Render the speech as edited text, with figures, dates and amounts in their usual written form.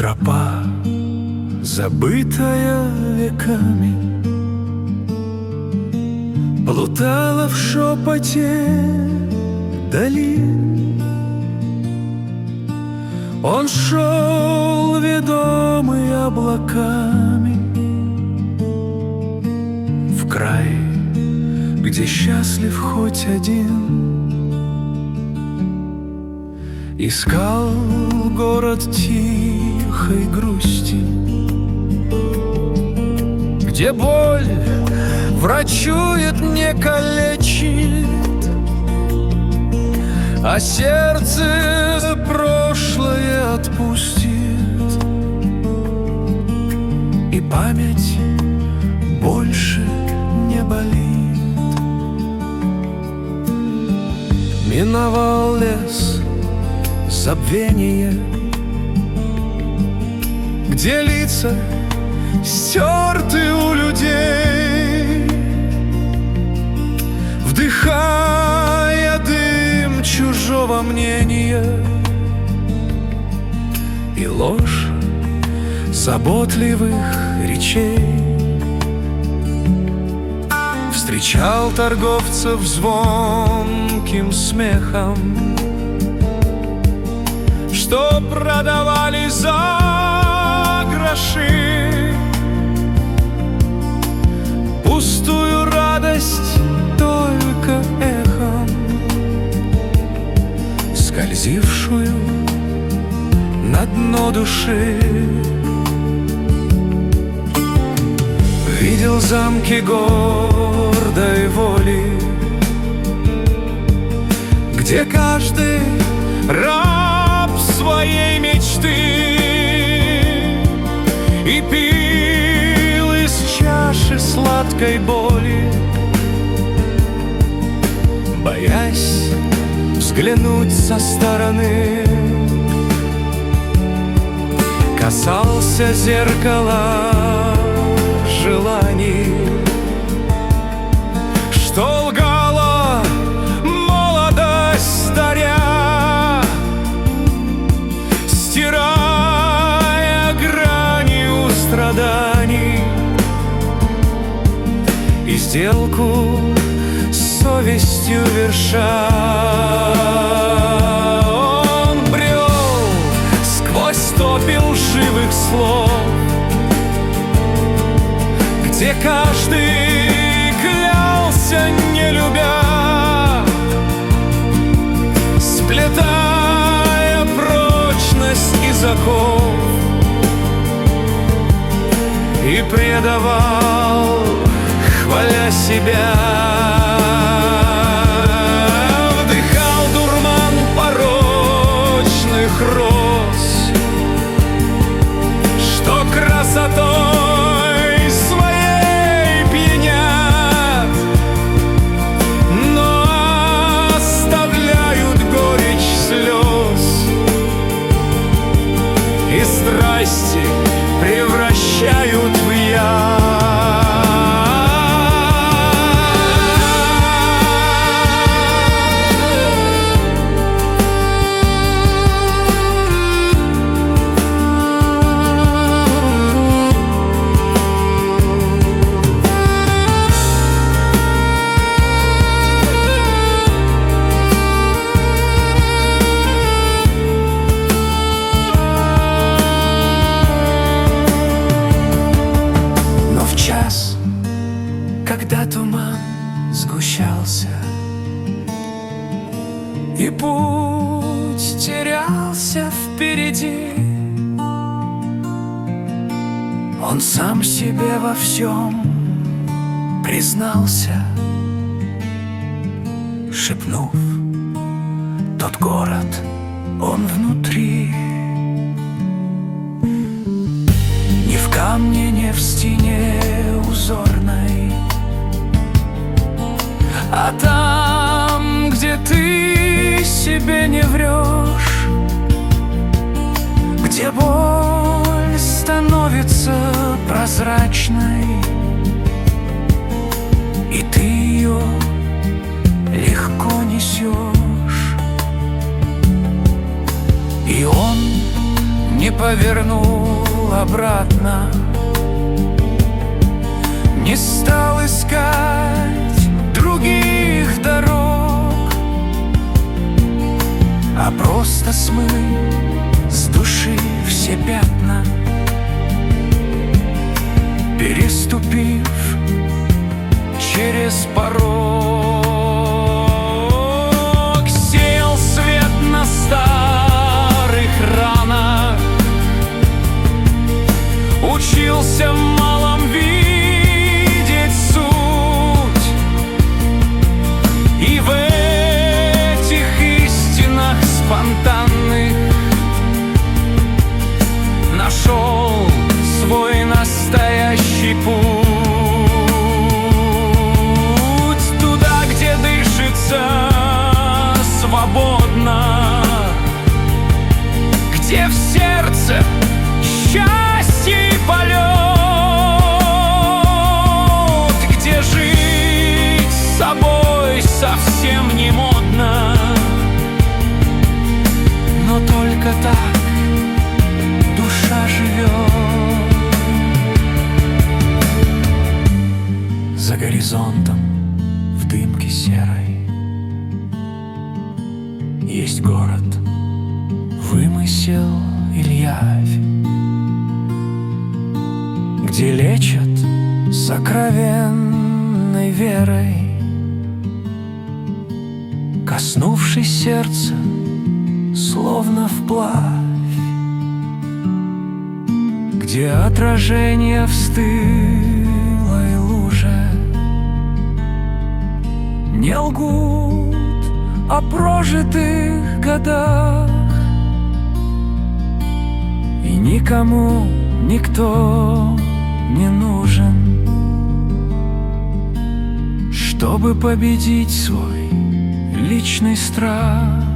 Тропа, забытая веками, плутала в шепоте долин. Он шел, ведомый облаками, в край, где счастлив хоть один. Искал город тихой грусти, где боль врачует, не калечит, а сердце прошлое отпустит, и память больше не болит. Миновал лес забвения, где лица стерты у людей, вдыхая дым чужого мнения и ложь заботливых речей. Встречал торговцев звонким смехом, что продавали за гроши пустую радость только эхом, скользившую на дно души. Видел замки гордой воли, где каждый раб своей мечты и пил из чаши сладкой боли, боясь взглянуть со стороны. Касался зеркала желаний, что лгала молодость даря, стирая грани у страданий и сделку с совестью верша. Он брел сквозь топи лживых слов, где каждый клялся, не любя, сплетая прочность из оков, и предавал, хваля себя. Вдыхал дурман порочных роз, что красотой своей пьянят, но оставляют горечь слез и страсти превращают в яд. Когда туман сгущался и путь терялся впереди, он сам себе во всем признался, шепнув: тот город, он внутри. Ни в камне, ни в стене узорной, а там, где ты себе не врешь, где боль становится прозрачной, и ты ее легко несешь, и он не повернул обратно, не стал искать других дорог, а просто смыл с души все пятна, переступив через порог. Сеял свет на старых ранах, учился в малом видеть суть, и в этих истинах спонтанных нашел свой настоящий путь. Туда, где дышится свободно, где в сердце счастье и полет, где жить с собой совсем не модно, но только так душа живет. За горизонтом в дымке серой есть город, вымысел или явь, где лечат сокровенной верой, коснувшись сердца, словно вплавь, где отражение в стылой луже не лгут о прожитых годах, и никому никто не нужен, чтобы победить свой личный страх.